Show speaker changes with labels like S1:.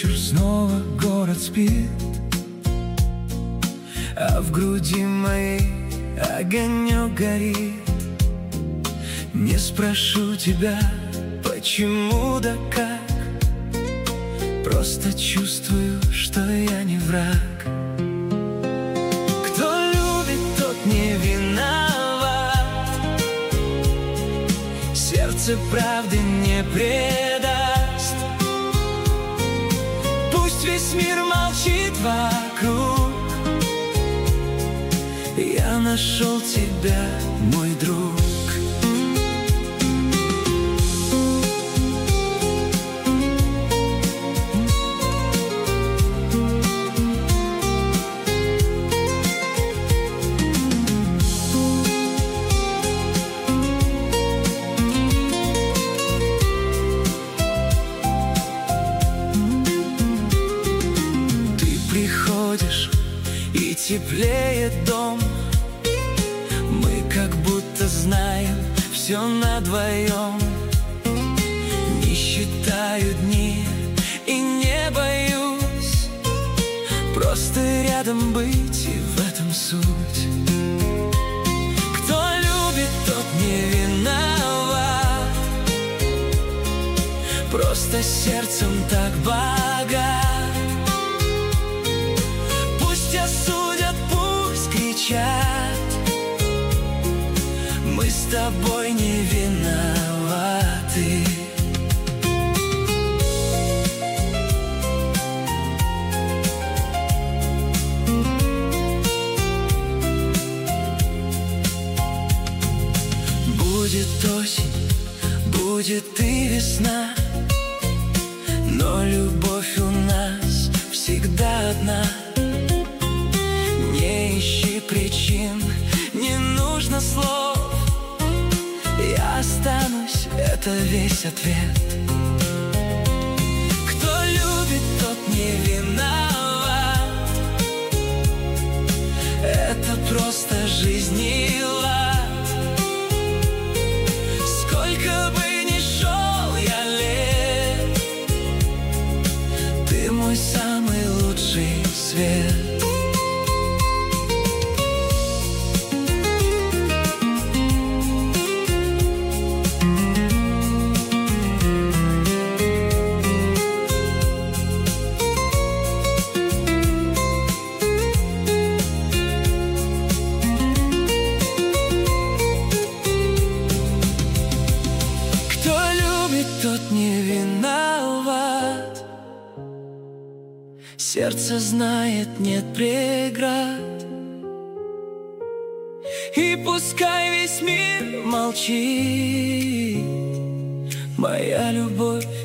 S1: вечер, снова город спит, а в груди моей огонек горит. Не спрошу тебя, почему да как, просто чувствую, что я не враг. Кто любит, тот не виноват, сердце правды не предаст. Пусть весь мир молчит вокруг, я нашел тебя, мой друг. Приходишь, и теплеет дом. Мы как будто знаем все надвоем. Не считаю дни и не боюсь, просто рядом быть, и в этом суть. Кто любит, тот не виноват, просто сердцем так богат. Осудят, пусть кричат, мы с тобой не виноваты. Будет осень, будет и весна, но любовь у нас всегда одна. Не ищи причин, не нужно слов, я останусь, это весь ответ. Кто любит, тот не виноват, это просто жизнь и лад. Сколько бы ни шел я лет, ты мой самый лучший свет. Тот не виноват, сердце знает, нет преград. И пускай весь мир молчит, моя любовь